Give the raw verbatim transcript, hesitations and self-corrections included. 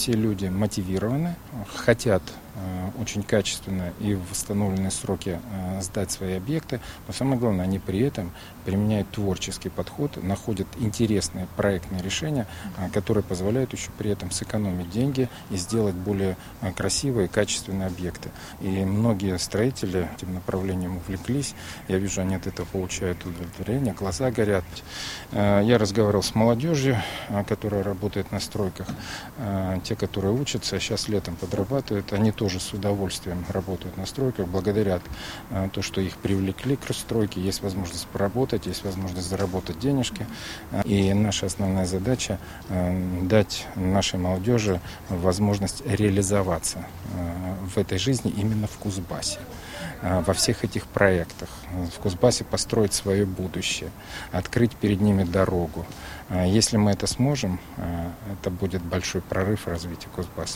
все люди мотивированы, хотят очень качественно и в восстановленные сроки сдать свои объекты, но самое главное, они при этом применяют творческий подход, находят интересные проектные решения, которые позволяют еще при этом сэкономить деньги и сделать более красивые и качественные объекты. И многие строители этим направлением увлеклись. Я вижу, они от этого получают удовлетворение, глаза горят. Я разговаривал с молодежью, которая работает на стройках. Те, которые учатся, сейчас летом подрабатывают, они тоже с удовольствием работают на стройках, благодаря то, что их привлекли к стройке, есть возможность поработать, есть возможность заработать денежки. И наша основная задача – дать нашей молодежи возможность реализоваться в этой жизни именно в Кузбассе, во всех этих проектах. В Кузбассе построить свое будущее, открыть перед ними дорогу. Если мы это сможем, это будет большой прорыв в развитии Кузбасса.